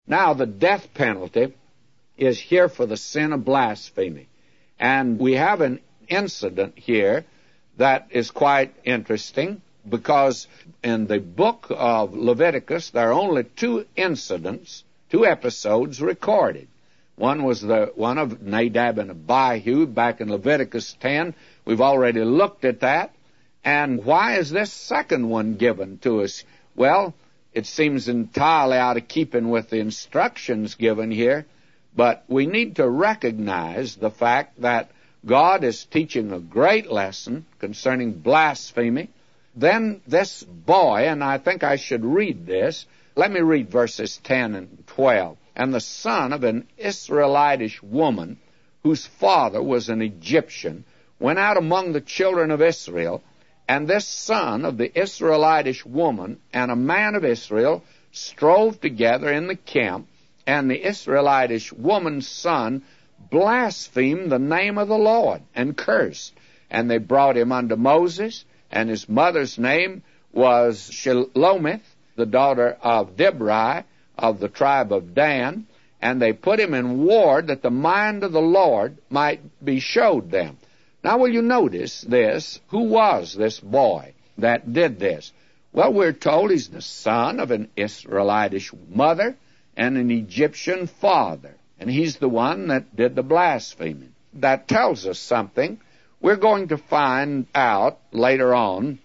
Now, the death penalty is here for the sin of blasphemy. And we have an incident here that is quite interesting, because in the book of Leviticus, there are only two incidents, two episodes recorded. One was the one of Nadab and Abihu back in Leviticus 10. We've already looked at that. And why is this second one given to us? Well, it seems entirely out of keeping with the instructions given here, but we need to recognize the fact that God is teaching a great lesson concerning blasphemy. Then this boy, and I think I should read this. Let me read verses 10 and 12. And the son of an Israelitish woman, whose father was an Egyptian, went out among the children of Israel. And this son of the Israelitish woman and a man of Israel strove together in the camp, and the Israelitish woman's son blasphemed the name of the Lord and cursed. And they brought him unto Moses, and his mother's name was Shelomith, the daughter of Dibri of the tribe of Dan, and they put him in ward that the mind of the Lord might be showed them. Now, will you notice this? Who was this boy that did this? Well, we're told he's the son of an Israelitish mother and an Egyptian father, and he's the one that did the blaspheming. That tells us something. We're going to find out later on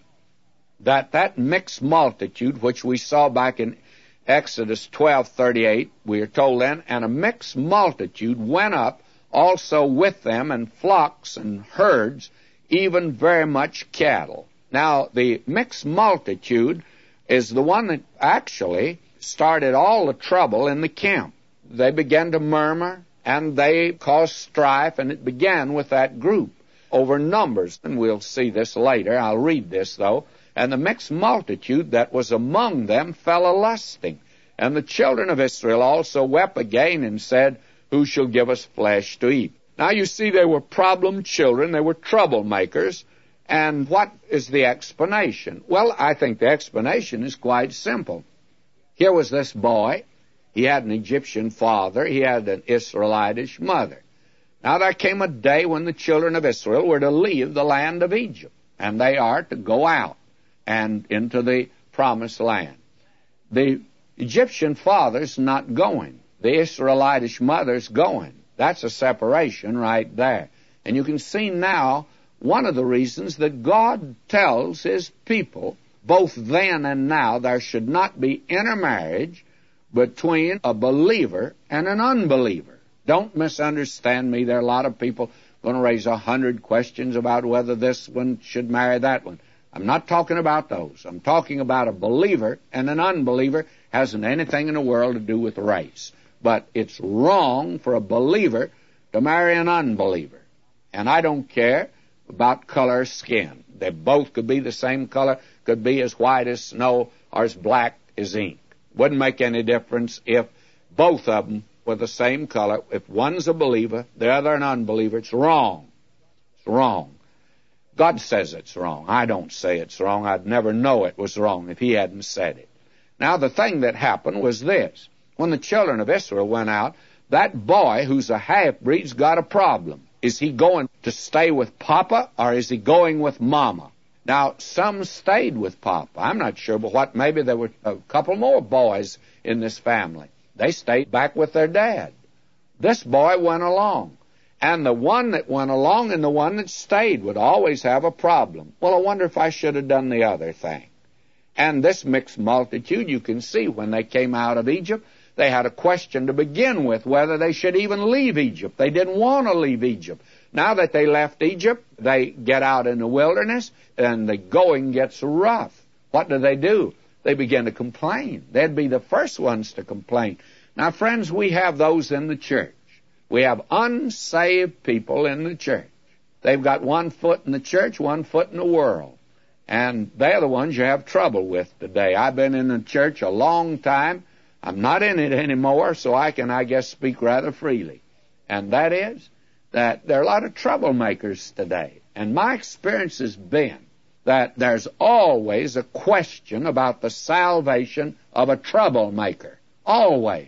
that mixed multitude, which we saw back in Exodus 12:38, we are told then, and a mixed multitude went up also with them, and flocks and herds, even very much cattle. Now, the mixed multitude is the one that actually started all the trouble in the camp. They began to murmur, and they caused strife, and it began with that group over numbers. And we'll see this later. I'll read this, though. And the mixed multitude that was among them fell a-lusting. And the children of Israel also wept again and said, Who shall give us flesh to eat? Now you see, they were problem children. They were troublemakers. And what is the explanation? Well, I think the explanation is quite simple. Here was this boy. He had an Egyptian father. He had an Israelitish mother. Now there came a day when the children of Israel were to leave the land of Egypt, and they are to go out and into the promised land. The Egyptian father's not going. The Israelitish mother's going. That's a separation right there. And you can see now one of the reasons that God tells his people, both then and now, there should not be intermarriage between a believer and an unbeliever. Don't misunderstand me. There are a lot of people going to raise 100 questions about whether this one should marry that one. I'm not talking about those. I'm talking about a believer and an unbeliever. Hasn't anything in the world to do with race. But it's wrong for a believer to marry an unbeliever. And I don't care about color of skin. They both could be the same color, could be as white as snow or as black as ink. Wouldn't make any difference if both of them were the same color. If one's a believer, the other an unbeliever, it's wrong. It's wrong. God says it's wrong. I don't say it's wrong. I'd never know it was wrong if he hadn't said it. Now, the thing that happened was this. When the children of Israel went out, that boy who's a half-breed's got a problem. Is he going to stay with Papa, or is he going with Mama? Now, some stayed with Papa. I'm not sure, but maybe there were a couple more boys in this family. They stayed back with their dad. This boy went along. And the one that went along and the one that stayed would always have a problem. Well, I wonder if I should have done the other thing. And this mixed multitude, you can see when they came out of Egypt, they had a question to begin with whether they should even leave Egypt. They didn't want to leave Egypt. Now that they left Egypt, they get out in the wilderness, and the going gets rough. What do? They begin to complain. They'd be the first ones to complain. Now, friends, we have those in the church. We have unsaved people in the church. They've got one foot in the church, one foot in the world. And they're the ones you have trouble with today. I've been in the church a long time. I'm not in it anymore, so I can, I guess, speak rather freely. And that is that there are a lot of troublemakers today. And my experience has been that there's always a question about the salvation of a troublemaker. Always.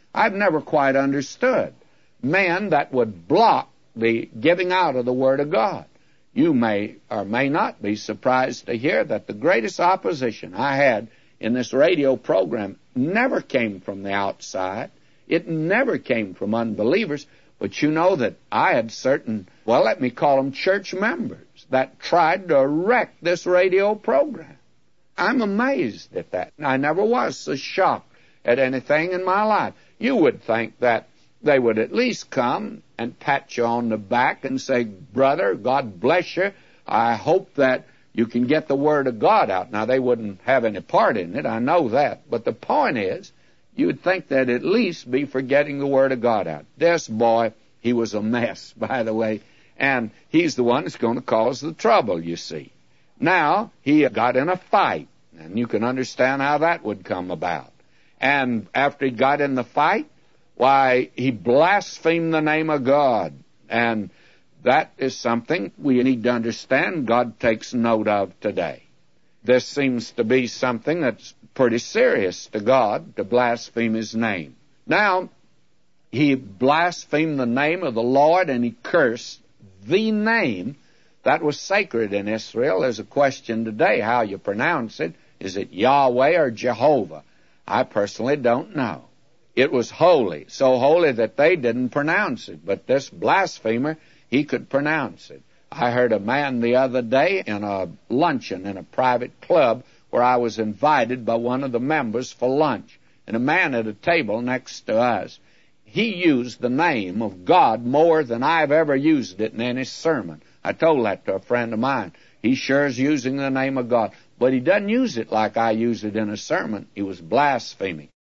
I've never quite understood men that would block the giving out of the Word of God. You may or may not be surprised to hear that the greatest opposition I had in this radio program never came from the outside. It never came from unbelievers. But you know that I had certain, well, let me call them church members that tried to wreck this radio program. I'm amazed at that. I never was so shocked at anything in my life. You would think that they would at least come and pat you on the back and say, brother, God bless you. I hope that you can get the Word of God out. Now, they wouldn't have any part in it. I know that. But the point is, you would think they'd at least be for getting the Word of God out. This boy, he was a mess, by the way. And he's the one that's going to cause the trouble, you see. Now, he got in a fight. And you can understand how that would come about. And after he got in the fight, why, he blasphemed the name of God. And that is something we need to understand God takes note of today. This seems to be something that's pretty serious to God, to blaspheme His name. Now, he blasphemed the name of the Lord, and he cursed the name that was sacred in Israel. There's a question today how you pronounce it. Is it Yahweh or Jehovah? I personally don't know. It was holy, so holy that they didn't pronounce it. But this blasphemer, he could pronounce it. I heard a man the other day in a luncheon in a private club where I was invited by one of the members for lunch. And a man at a table next to us, he used the name of God more than I've ever used it in any sermon. I told that to a friend of mine. He sure is using the name of God. But he doesn't use it like I use it in a sermon. He was blaspheming.